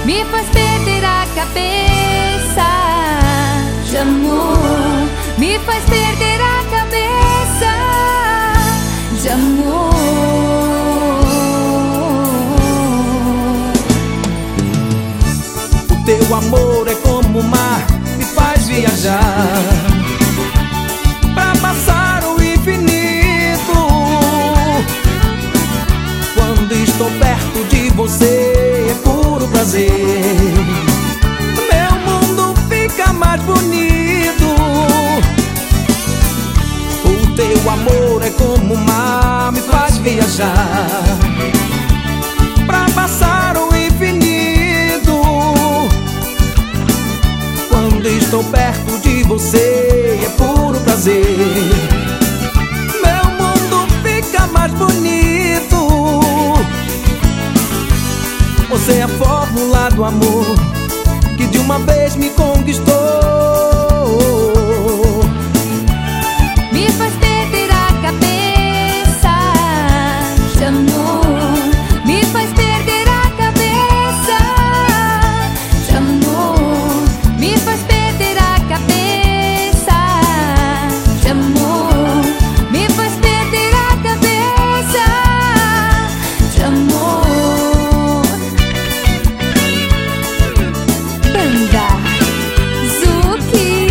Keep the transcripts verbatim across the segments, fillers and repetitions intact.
me faz perder a cabeça. De amor, me faz perder a cabeça. De amor. O teu amor é como o mar, me faz viajar pra passar o infinito. Quando estou perto de você é puro prazer, meu mundo fica mais bonito. O teu amor é como o mar, me faz viajar pra passar o infinito. Quando estou perto de você é puro prazer, meu mundo fica mais bonito. Você é a fórmula do amor que de uma vez me conquistou. Me faz perder a cabeça. De amor, me faz perder a cabeça. De amor, me faz perder a cabeça. De amor, me faz perder a cabeça. De amor. Banda Zuki.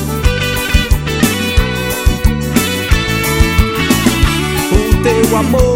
O teu amor